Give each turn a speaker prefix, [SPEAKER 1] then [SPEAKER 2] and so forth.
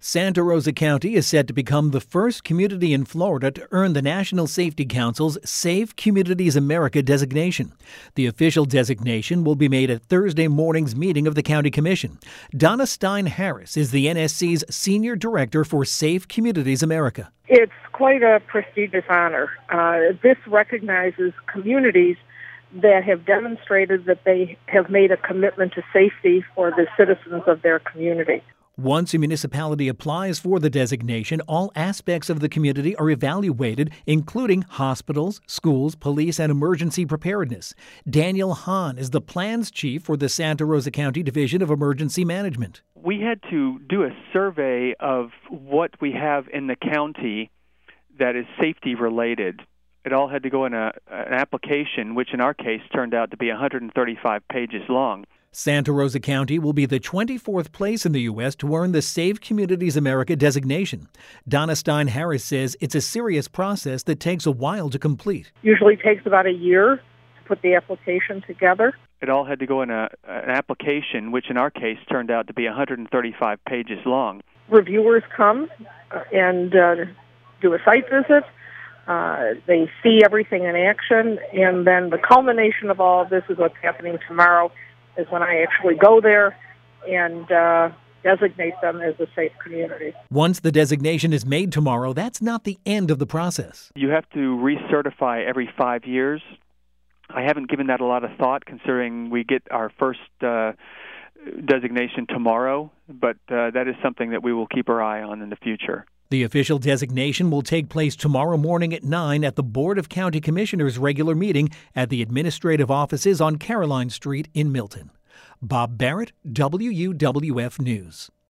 [SPEAKER 1] Santa Rosa County is set to become the first community in Florida to earn the National Safety Council's Safe Communities America designation. The official designation will be made at Thursday morning's meeting of the County Commission. Donna Stein Harris is the NSC's Senior Director for Safe Communities America.
[SPEAKER 2] It's quite a prestigious honor. This recognizes communities that have demonstrated that they have made a commitment to safety for the citizens of their community.
[SPEAKER 1] Once a municipality applies for the designation, all aspects of the community are evaluated, including hospitals, schools, police, and emergency preparedness. Daniel Hahn is the plans chief for the Santa Rosa County Division of Emergency Management.
[SPEAKER 3] We had to do a survey of what we have in the county that is safety related. It all had to go in an application, which in our case turned out to be 135 pages long.
[SPEAKER 1] Santa Rosa County will be the 24th place in the U.S. to earn the Safe Communities America designation. Donna Stein Harris says it's a serious process that takes a while to complete.
[SPEAKER 2] Usually takes about a year to put the application together.
[SPEAKER 3] It all had to go in an application, which in our case turned out to be 135 pages long.
[SPEAKER 2] Reviewers come and do a site visit. They see everything in action, and then the culmination of all of this is what's happening tomorrow, is when I actually go there and designate them as a safe community.
[SPEAKER 1] Once the designation is made tomorrow, that's not the end of the process.
[SPEAKER 3] You have to recertify every 5 years. I haven't given that a lot of thought, considering we get our first designation tomorrow, but that is something that we will keep our eye on in the future.
[SPEAKER 1] The official designation will take place tomorrow morning at 9 at the Board of County Commissioners' regular meeting at the administrative offices on Caroline Street in Milton. Bob Barrett, WUWF News.